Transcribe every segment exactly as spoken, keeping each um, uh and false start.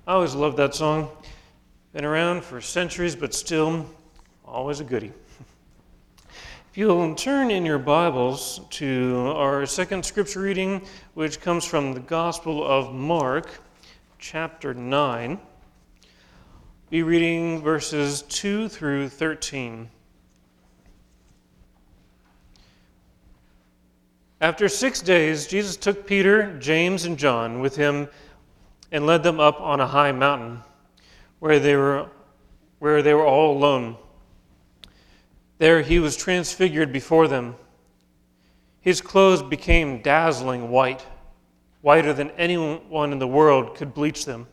I always loved that song. Been around for centuries, but still always a goodie. If you'll turn in your Bibles to our second scripture reading, which comes from the Gospel of Mark, chapter nine, be reading verses two through thirteen. After six days, Jesus took Peter, James, and John with him and led them up on a high mountain where they were, where they were all alone. There he was transfigured before them. His clothes became dazzling white, whiter than anyone in the world could bleach them.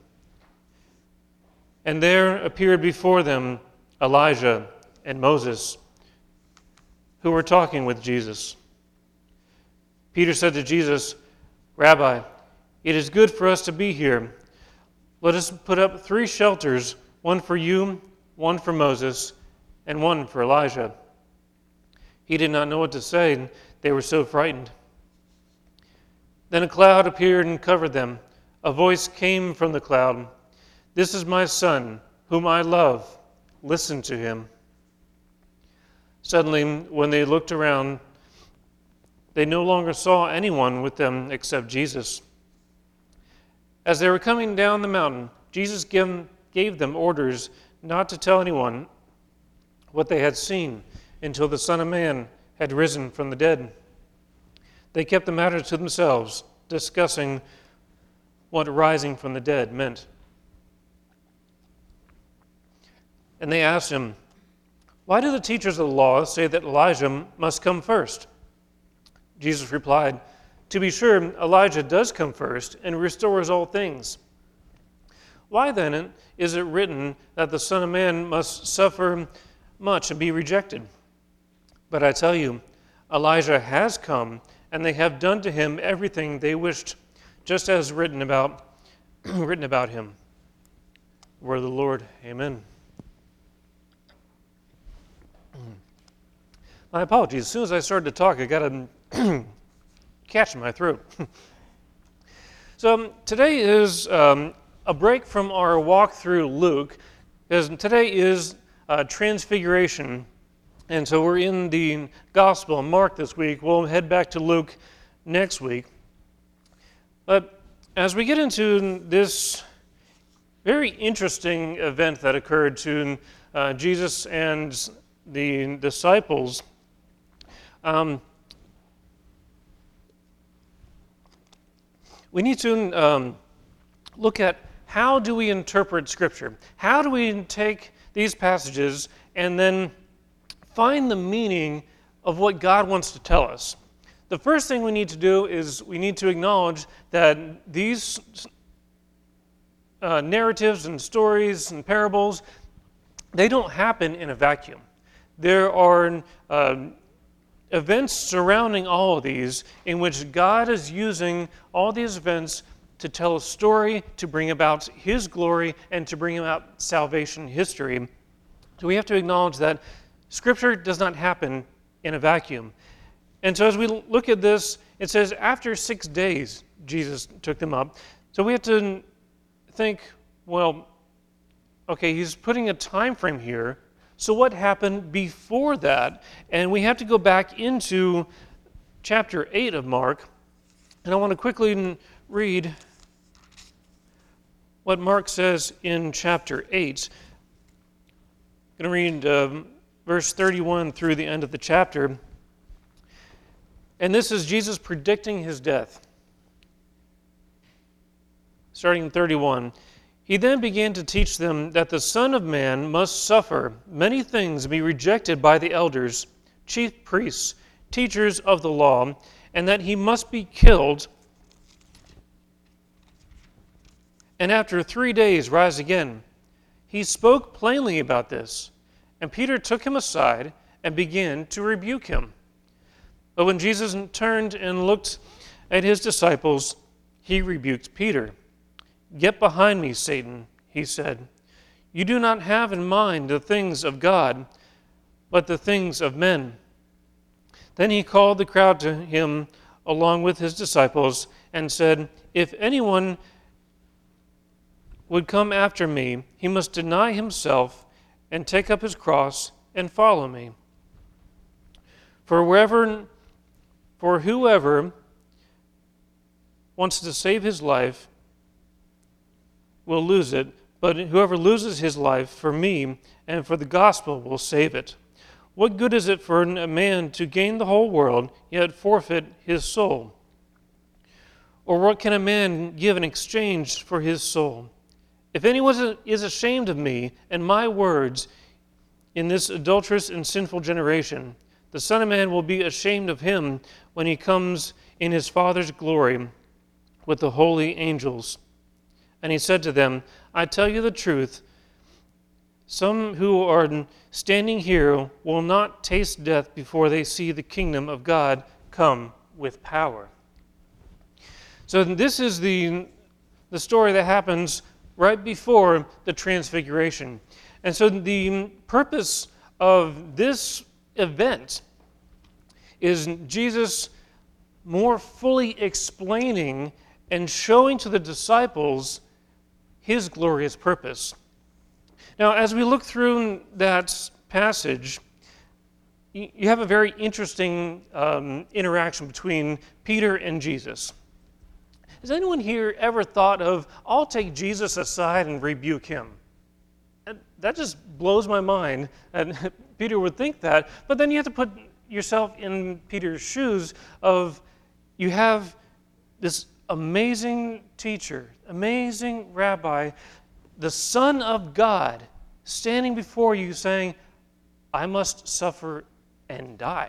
And there appeared before them Elijah and Moses, who were talking with Jesus. Peter said to Jesus, "Rabbi, it is good for us to be here. Let us put up three shelters, one for you, one for Moses, and one for Elijah." He did not know what to say. They were so frightened. Then a cloud appeared and covered them. A voice came from the cloud, "This is my son, whom I love. Listen to him." Suddenly, when they looked around, they no longer saw anyone with them except Jesus. As they were coming down the mountain, Jesus gave them orders not to tell anyone what they had seen until the Son of Man had risen from the dead. They kept the matter to themselves, discussing what rising from the dead meant. And they asked him, "Why do the teachers of the law say that Elijah must come first?" Jesus replied, "To be sure, Elijah does come first and restores all things. Why then is it written that the Son of Man must suffer much and be rejected? But I tell you, Elijah has come, and they have done to him everything they wished, just as written about, written about him." Word of the Lord. Amen. My apologies. As soon as I started to talk, I got a catch in my throat. So um, today is um, a break from our walk through Luke, because today is uh, Transfiguration, and so we're in the Gospel of Mark this week. We'll head back to Luke next week. But as we get into this very interesting event that occurred to uh, Jesus and the disciples, um, we need to um, look at how do we interpret Scripture? How do we take these passages and then find the meaning of what God wants to tell us? The first thing we need to do is we need to acknowledge that these uh, narratives and stories and parables, they don't happen in a vacuum. There are uh, events surrounding all of these in which God is using all these events to tell a story, to bring about His glory, and to bring about salvation history. So we have to acknowledge that Scripture does not happen in a vacuum. And so as we look at this, it says after six days, Jesus took them up. So we have to think, well, okay, he's putting a time frame here. So what happened before that? And we have to go back into chapter eight of Mark. And I want to quickly read what Mark says in chapter eight. I'm going to read um, verse thirty-one through the end of the chapter. And this is Jesus predicting his death. Starting in thirty-one. He then began to teach them that the Son of Man must suffer many things and be rejected by the elders, chief priests, teachers of the law, and that he must be killed, and after three days rise again. He spoke plainly about this, and Peter took him aside and began to rebuke him. But when Jesus turned and looked at his disciples, he rebuked Peter. "Get behind me, Satan," he said. "You do not have in mind the things of God, but the things of men." Then he called the crowd to him along with his disciples and said, "If anyone would come after me, he must deny himself and take up his cross and follow me. For wherever, for whoever wants to save his life will lose it, but whoever loses his life for me and for the gospel will save it. What good is it for a man to gain the whole world, yet forfeit his soul? Or what can a man give in exchange for his soul? If anyone is ashamed of me and my words in this adulterous and sinful generation, the Son of Man will be ashamed of him when he comes in his Father's glory with the holy angels. And he said to them, I tell you the truth, some who are standing here will not taste death before they see the kingdom of God come with power. So this is the, the story that happens right before the Transfiguration. And so the purpose of this event is Jesus more fully explaining and showing to the disciples his glorious purpose. Now, as we look through that passage, you have a very interesting um, interaction between Peter and Jesus. Has anyone here ever thought of, I'll take Jesus aside and rebuke him? That just blows my mind. And Peter would think that, but then you have to put yourself in Peter's shoes of, you have this amazing teacher, amazing rabbi, the Son of God, standing before you saying, I must suffer and die.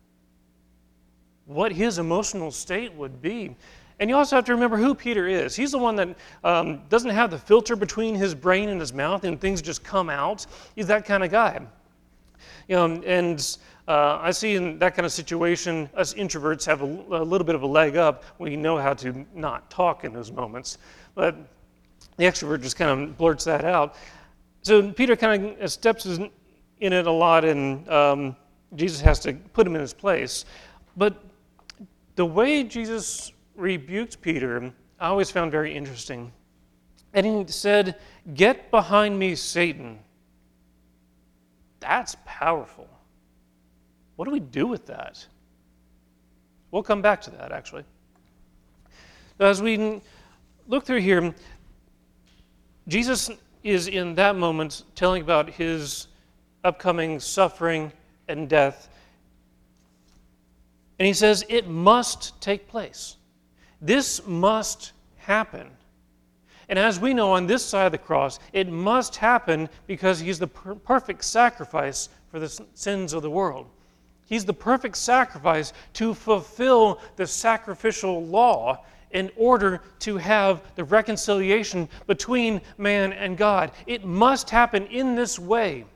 What his emotional state would be. And you also have to remember who Peter is. He's the one that um, doesn't have the filter between his brain and his mouth and things just come out. He's that kind of guy. You know, and uh, I see in that kind of situation, us introverts have a, a little bit of a leg up. We know how to not talk in those moments. But the extrovert just kind of blurts that out. So Peter kind of steps in it a lot, and um, Jesus has to put him in his place. But the way Jesus rebuked Peter, I always found very interesting. And he said, "Get behind me, Satan." That's powerful. What do we do with that? We'll come back to that, actually. As we look through here, Jesus is in that moment telling about his upcoming suffering and death. And he says, it must take place. This must happen. And as we know on this side of the cross, it must happen because he's the per- perfect sacrifice for the sins of the world. He's the perfect sacrifice to fulfill the sacrificial law in order to have the reconciliation between man and God. It must happen in this way.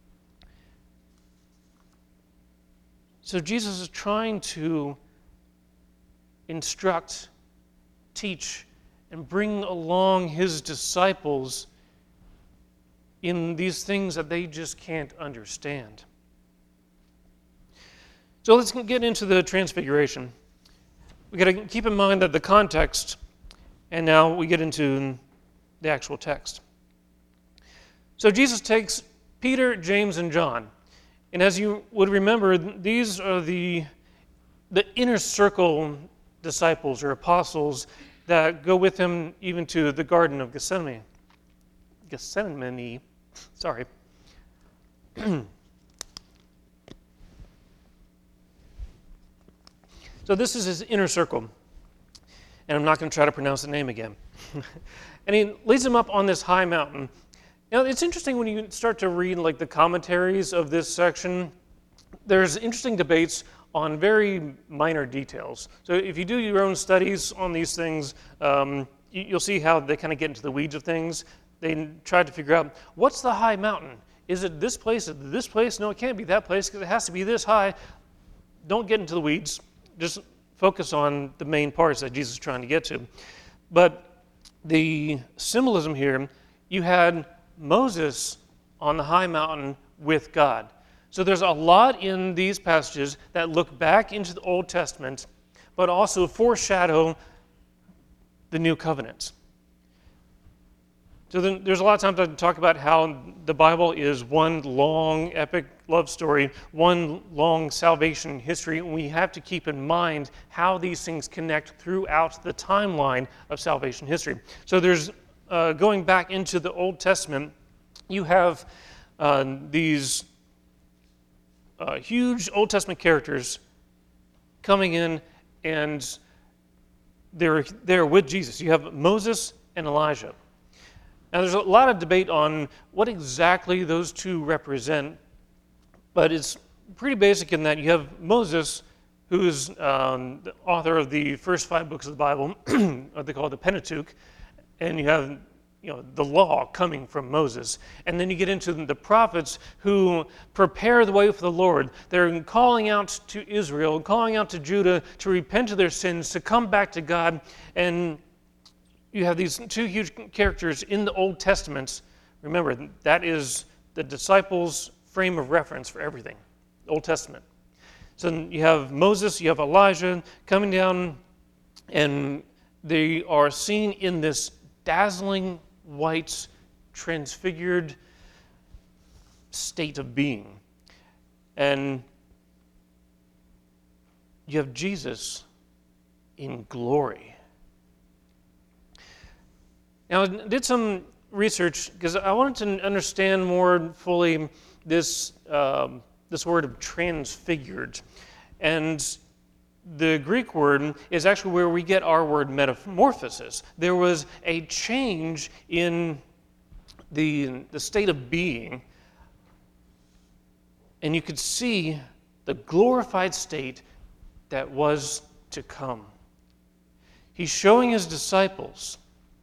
So Jesus is trying to instruct, teach, and bring along his disciples in these things that they just can't understand. So let's get into the Transfiguration. We've got to keep in mind that the context, and now we get into the actual text. So Jesus takes Peter, James, and John. And as you would remember, these are the, the inner circle disciples or apostles that go with him even to the Garden of Gethsemane. Gethsemane, sorry. So this is his inner circle. And I'm not going to try to pronounce the name again. And he leads them up on this high mountain. Now, it's interesting when you start to read like the commentaries of this section. There's interesting debates on very minor details. So if you do your own studies on these things, um, you, you'll see how they kind of get into the weeds of things. They try to figure out, what's the high mountain? Is it this place? Is it this place? No, it can't be that place because it has to be this high. Don't get into the weeds. Just focus on the main parts that Jesus is trying to get to. But the symbolism here, you had Moses on the high mountain with God. So there's a lot in these passages that look back into the Old Testament, but also foreshadow the New Covenant. So then there's a lot of times I talk about how the Bible is one long epic love story, one long salvation history, and we have to keep in mind how these things connect throughout the timeline of salvation history. So there's, uh, going back into the Old Testament, you have uh, these uh, huge Old Testament characters coming in, and they're there with Jesus. You have Moses and Elijah. Now, there's a lot of debate on what exactly those two represent, but it's pretty basic in that you have Moses, who's um, the author of the first five books of the Bible, what they call the Pentateuch, and you have you know, the law coming from Moses. And then you get into the prophets who prepare the way for the Lord. They're calling out to Israel, calling out to Judah to repent of their sins, to come back to God. And you have these two huge characters in the Old Testament. Remember, that is the disciples' frame of reference for everything, the Old Testament. So you have Moses, you have Elijah coming down, and they are seen in this dazzling white, transfigured state of being. And you have Jesus in glory. Now, I did some research because I wanted to understand more fully this, um, this word of transfigured. And the Greek word is actually where we get our word metamorphosis. There was a change in the, the state of being, and you could see the glorified state that was to come. He's showing his disciples,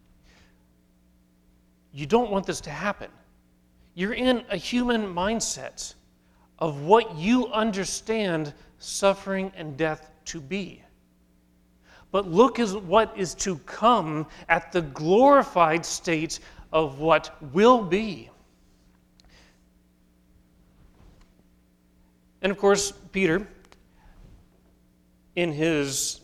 you don't want this to happen. You're in a human mindset of what you understand suffering and death to be. But look at what is to come at the glorified state of what will be. And of course, Peter, in his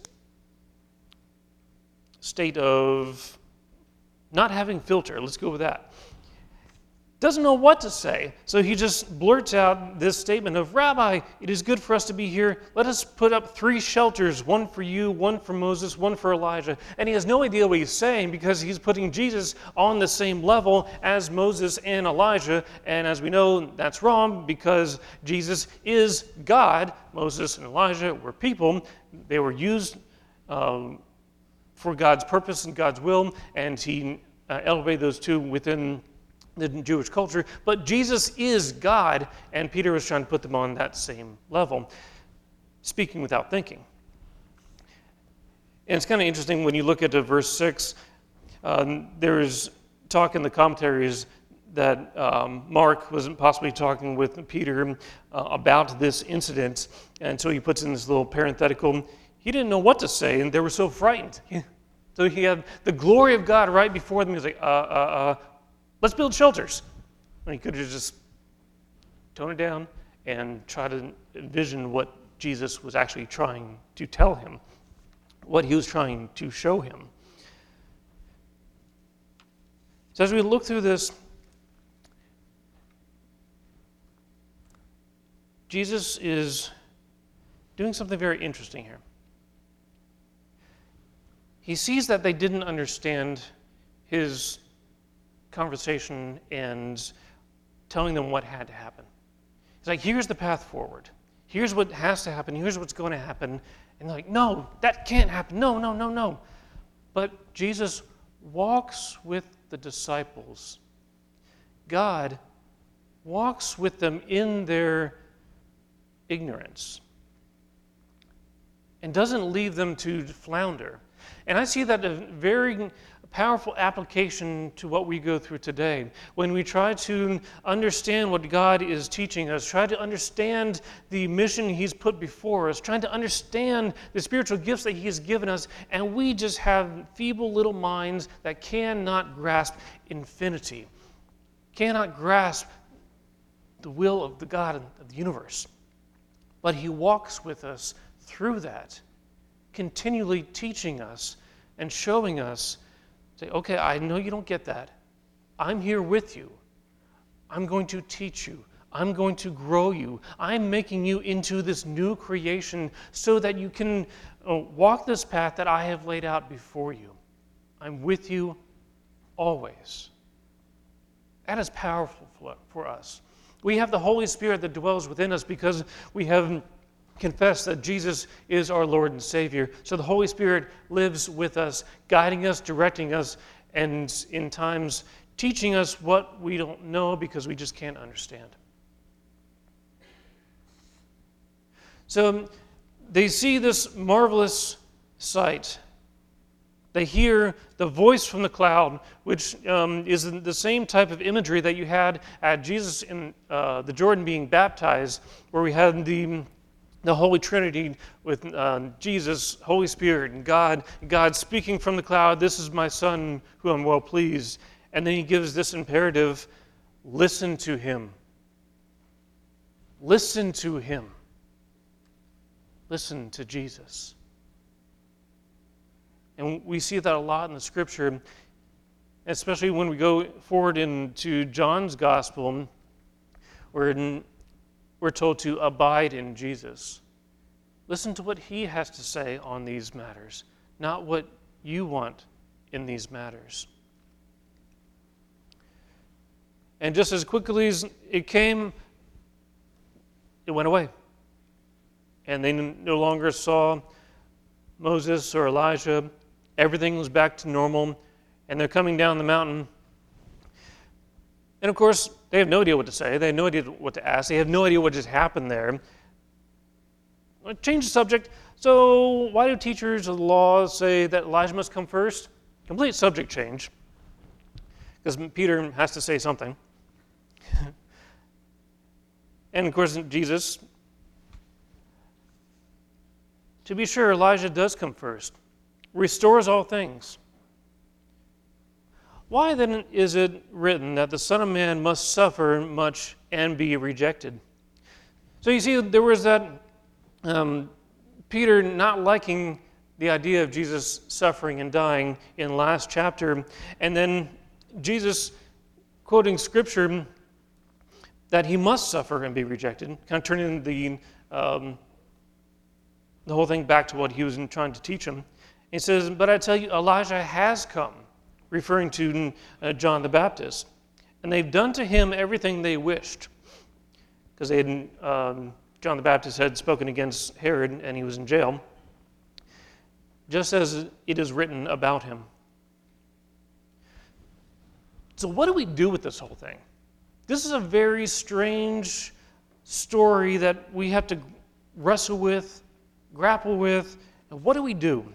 state of not having filter, let's go with that, doesn't know what to say. So he just blurts out this statement of, Rabbi, it is good for us to be here. Let us put up three shelters, one for you, one for Moses, one for Elijah. And he has no idea what he's saying because he's putting Jesus on the same level as Moses and Elijah. And as we know, that's wrong because Jesus is God. Moses and Elijah were people. They were used um, for God's purpose and God's will, and he uh, elevated those two within the Jewish culture. But Jesus is God, and Peter was trying to put them on that same level, speaking without thinking. And it's kind of interesting when you look at uh, verse six, um, there's talk in the commentaries that um, Mark was possibly talking with Peter uh, about this incident, and so he puts in this little parenthetical. He didn't know what to say, and they were so frightened. So he had the glory of God right before them. He was like, uh, uh, uh, let's build shelters. And he could have just toned it down and try to envision what Jesus was actually trying to tell him, what he was trying to show him. So as we look through this, Jesus is doing something very interesting here. He sees that they didn't understand his conversation and telling them what had to happen. He's like, here's the path forward. Here's what has to happen. Here's what's going to happen. And they're like, no, that can't happen. No, no, no, no. But Jesus walks with the disciples. God walks with them in their ignorance and doesn't leave them to flounder. And I see that a very powerful application to what we go through today. When we try to understand what God is teaching us, try to understand the mission He's put before us, trying to understand the spiritual gifts that He has given us, and we just have feeble little minds that cannot grasp infinity, cannot grasp the will of the God of the universe. But He walks with us through that, continually teaching us and showing us, say, okay, I know you don't get that, I'm here with you. I'm going to teach you. I'm going to grow you. I'm making you into this new creation so that you can uh, walk this path that I have laid out before you. I'm with you always. That is powerful for us. We have the Holy Spirit that dwells within us because we have confessed that Jesus is our Lord and Savior. So the Holy Spirit lives with us, guiding us, directing us, and in times teaching us what we don't know because we just can't understand. So they see this marvelous sight. They hear the voice from the cloud, which um, is the same type of imagery that you had at Jesus in uh, the Jordan being baptized, where we had the, the Holy Trinity with uh, Jesus, Holy Spirit, and God, God speaking from the cloud, "This is my Son who I'm well pleased." And then he gives this imperative, listen to him. Listen to him. Listen to Jesus. And we see that a lot in the Scripture, especially when we go forward into John's Gospel, where we're told to abide in Jesus. Listen to what he has to say on these matters, not what you want in these matters. And just as quickly as it came, it went away. And they no longer saw Moses or Elijah. Everything was back to normal, and they're coming down the mountain. And of course, they have no idea what to say. They have no idea what to ask. They have no idea what just happened there. Change the subject. So why do teachers of the law say that Elijah must come first? Complete subject change. Because Peter has to say something. And of course, Jesus. To be sure, Elijah does come first, restores all things. Why then is it written that the Son of Man must suffer much and be rejected? So you see, there was that um, Peter not liking the idea of Jesus suffering and dying in last chapter, and then Jesus quoting Scripture that he must suffer and be rejected, kind of turning the um, the whole thing back to what he was trying to teach him. He says, "But I tell you, Elijah has come," referring to uh, John the Baptist, "and they've done to him everything they wished." Because they had, um, John the Baptist had spoken against Herod, and he was in jail, just as it is written about him. So what do we do with this whole thing? This is a very strange story that we have to wrestle with, grapple with, and what do we do?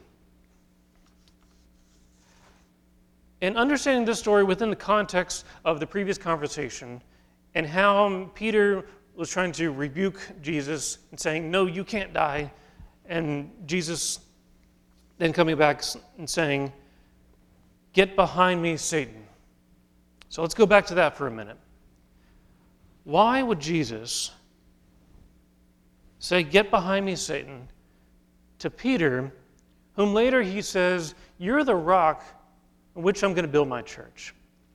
And understanding this story within the context of the previous conversation and how Peter was trying to rebuke Jesus and saying, "No, you can't die," and Jesus then coming back and saying, "Get behind me, Satan." So let's go back to that for a minute. Why would Jesus say, "Get behind me, Satan," to Peter, whom later he says, "You're the rock on which I'm going to build my church"?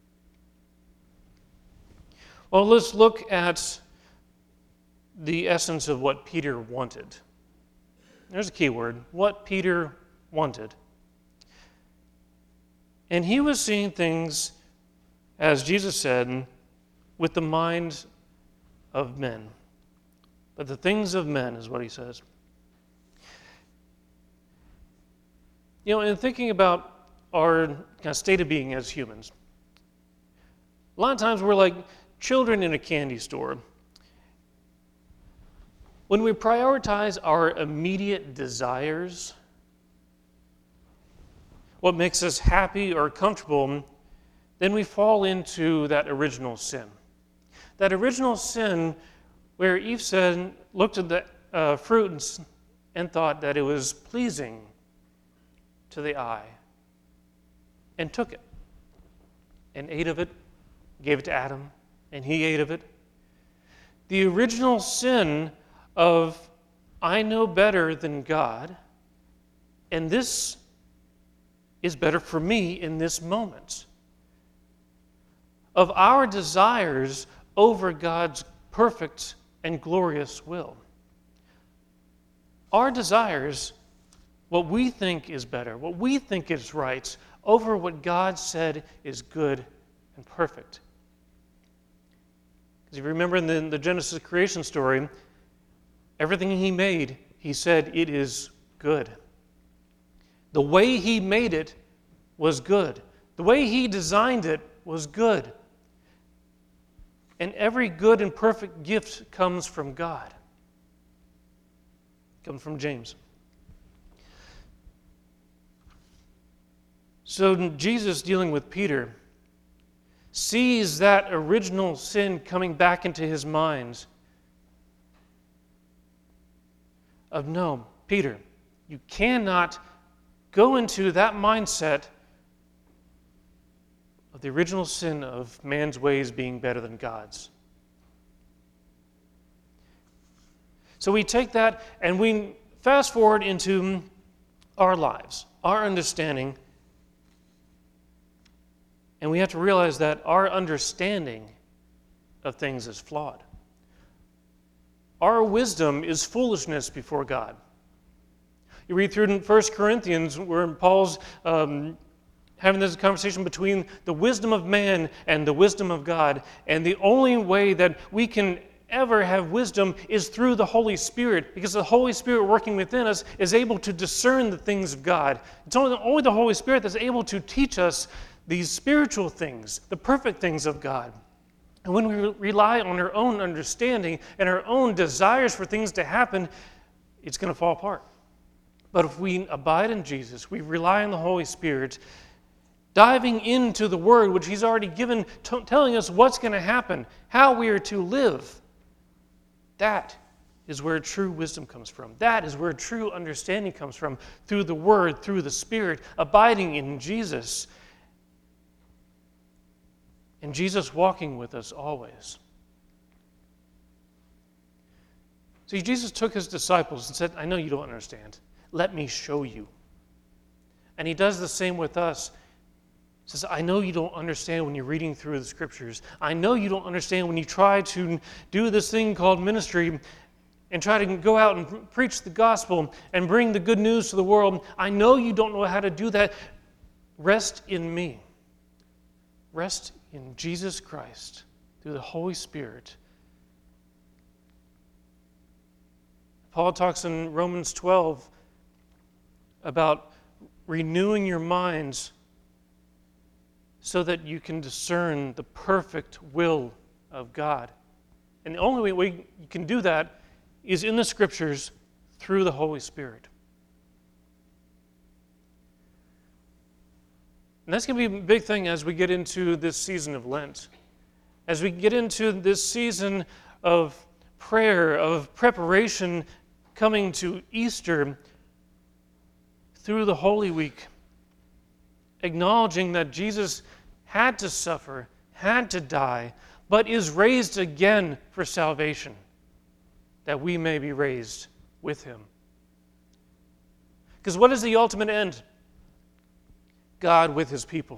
Well, let's look at the essence of what Peter wanted. There's a key word, what Peter wanted. And he was seeing things, as Jesus said, with the mind of men. But the things of men is what he says. You know, in thinking about our kind of state of being as humans, a lot of times we're like children in a candy store. When we prioritize our immediate desires, what makes us happy or comfortable, then we fall into that original sin. That original sin where Eve said, looked at the uh, fruit and, and thought that it was pleasing to the eye, and took it, and ate of it, gave it to Adam, and he ate of it. The original sin of, I know better than God, and this is better for me in this moment. of our desires over God's perfect and glorious will. Our desires, what we think is better, what we think is right, over what God said is good and perfect. Because if you remember in the, the Genesis creation story, everything He made, He said it is good. The way He made it was good. The way He designed it was good. And every good and perfect gift comes from God. Comes from James. So Jesus, dealing with Peter, sees that original sin coming back into his mind of, no, Peter, you cannot go into that mindset of the original sin of man's ways being better than God's. So we take that and we fast forward into our lives, our understanding, and we have to realize that our understanding of things is flawed. Our wisdom is foolishness before God. You read through in First Corinthians where Paul's um, having this conversation between the wisdom of man and the wisdom of God, and the only way that we can ever have wisdom is through the Holy Spirit, because the Holy Spirit working within us is able to discern the things of God. It's only, only the Holy Spirit that's able to teach us these spiritual things, the perfect things of God. And when we re- rely on our own understanding and our own desires for things to happen, it's going to fall apart. But if we abide in Jesus, we rely on the Holy Spirit, diving into the Word, which He's already given, t- telling us what's going to happen, how we are to live, that is where true wisdom comes from. That is where true understanding comes from, through the Word, through the Spirit, abiding in Jesus. And Jesus walking with us always. See, Jesus took His disciples and said, I know you don't understand. Let me show you. And He does the same with us. He says, I know you don't understand when you're reading through the Scriptures. I know you don't understand when you try to do this thing called ministry and try to go out and preach the gospel and bring the good news to the world. I know you don't know how to do that. Rest in me. Rest in Jesus Christ through the Holy Spirit. Paul talks in Romans twelve about renewing your minds so that you can discern the perfect will of God. And the only way you can do that is in the Scriptures through the Holy Spirit. And that's going to be a big thing as we get into this season of Lent. As we get into this season of prayer, of preparation coming to Easter through the Holy Week, acknowledging that Jesus had to suffer, had to die, but is raised again for salvation, that we may be raised with Him. Because what is the ultimate end? God with His people.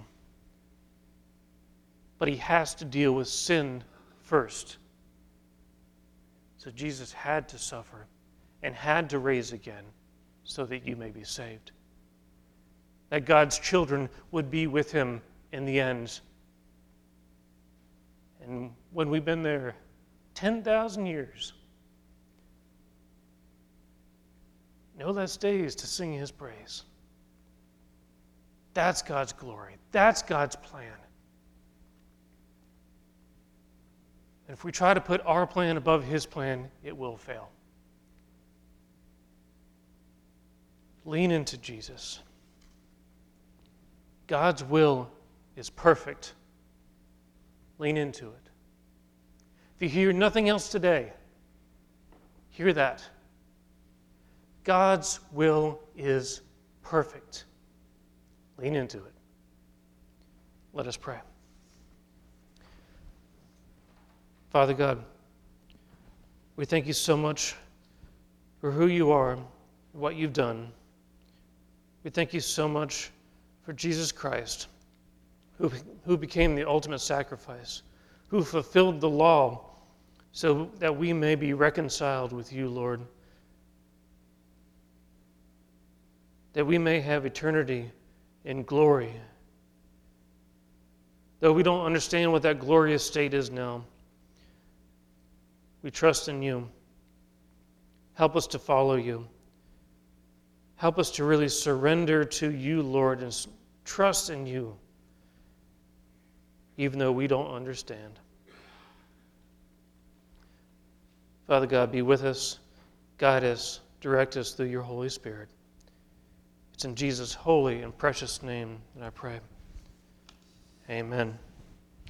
But He has to deal with sin first. So Jesus had to suffer and had to raise again so that you may be saved. That God's children would be with Him in the end. And when we've been there ten thousand years, no less days to sing His praise. That's God's glory. That's God's plan. And if we try to put our plan above His plan, it will fail. Lean into Jesus. God's will is perfect. Lean into it. If you hear nothing else today, hear that. God's will is perfect. Lean into it. Let us pray. Father God, we thank You so much for who You are, what You've done. We thank You so much for Jesus Christ, who, who became the ultimate sacrifice, who fulfilled the law so that we may be reconciled with you, Lord, that we may have eternity in glory. Though we don't understand what that glorious state is now, we trust in you. Help us to follow you. Help us to really surrender to you, Lord, and trust in you, even though we don't understand. Father God, be with us, guide us, direct us through your Holy Spirit. It's in Jesus' holy and precious name that I pray. Amen.